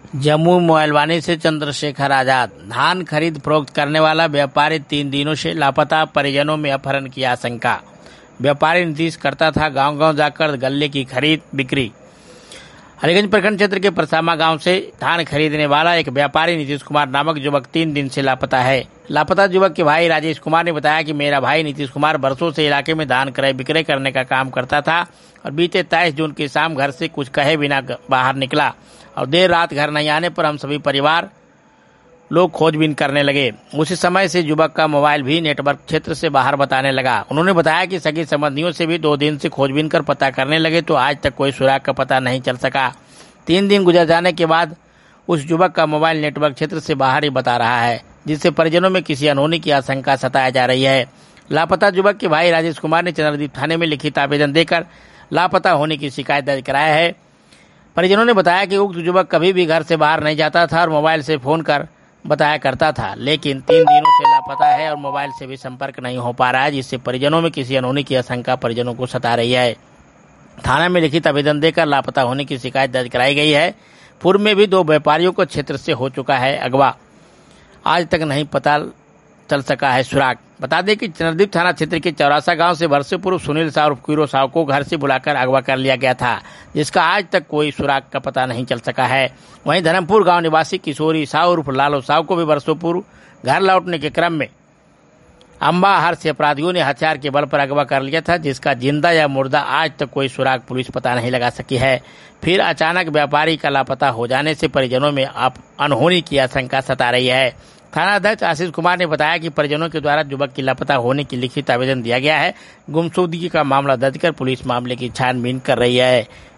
जम्मू मोइलवानी से चंद्रशेखर आजाद। धान खरीद फरोख्त करने वाला व्यापारी 3 दिनों से लापता, परिजनों में अपहरण की आशंका। व्यापारी नीतीश करता था गांव-गांव जाकर गल्ले की खरीद बिक्री। अलीगंज प्रखंड क्षेत्र के परसामा गांव से धान खरीदने वाला एक व्यापारी नीतीश कुमार नामक युवक 3 दिन से लापता है। लापता युवक के भाई राजेश कुमार ने बताया कि मेरा भाई नीतीश कुमार बरसों से इलाके में धान क्रय विक्रय करने का काम करता था और बीते 23 जून की शाम घर से कुछ कहे बिना बाहर निकला और देर रात घर नहीं आने पर हम सभी परिवार लोग खोजबीन करने लगे। उसी समय से युवक का मोबाइल भी नेटवर्क क्षेत्र से बाहर बताने लगा। उन्होंने बताया कि सगी संबंधियों से भी 2 दिन से खोजबीन कर पता करने लगे तो आज तक कोई सुराग का पता नहीं चल सका। 3 दिन गुजर जाने के बाद उस युवक का मोबाइल नेटवर्क क्षेत्र से बाहर ही बता रहा है, जिससे परिजनों में किसी अनहोनी की आशंका सताई जा रही है। लापता युवक के भाई राजेश कुमार ने चंद्रदीप थाने में लिखित आवेदन देकर लापता होने की शिकायत दर्ज कराया है। परिजनों ने बताया कि उक्त युवक कभी भी घर से बाहर नहीं जाता था और मोबाइल से फोन कर बताया करता था, लेकिन 3 दिनों से लापता है और मोबाइल से भी संपर्क नहीं हो पा रहा है, जिससे परिजनों में किसी अनहोनी की आशंका परिजनों को सता रही है। थाना में लिखित आवेदन देकर लापता होने की शिकायत दर्ज कराई गई है। पूर्व में भी 2 व्यापारियों को क्षेत्र से हो चुका है अगवा, आज तक नहीं पता चल सका है सुराग। बता दें कि चंद्रदीप थाना क्षेत्र के चौरासा गांव से वर्षों पूर्व सुनील साह उर्फ कीरो साह को घर से बुलाकर अगवा कर लिया गया था, जिसका आज तक कोई सुराग का पता नहीं चल सका है। वहीं धर्मपुर गांव निवासी किशोरी साह उर्फ लालो साह को भी वर्षों पूर्व घर लौटने के क्रम में अम्बाहर से अपराधियों ने हथियार के बल पर अगवा कर लिया था, जिसका जिंदा या मुर्दा आज तक कोई सुराग पुलिस पता नहीं लगा सकी है। फिर अचानक व्यापारी का लापता हो जाने से परिजनों में अब अनहोनी की आशंका सता रही है। थाना अध्यक्ष आशीष कुमार ने बताया कि परिजनों के द्वारा युवक की लापता होने की लिखित आवेदन दिया गया है। गुमशुदगी का मामला दर्ज कर पुलिस मामले की छानबीन कर रही है।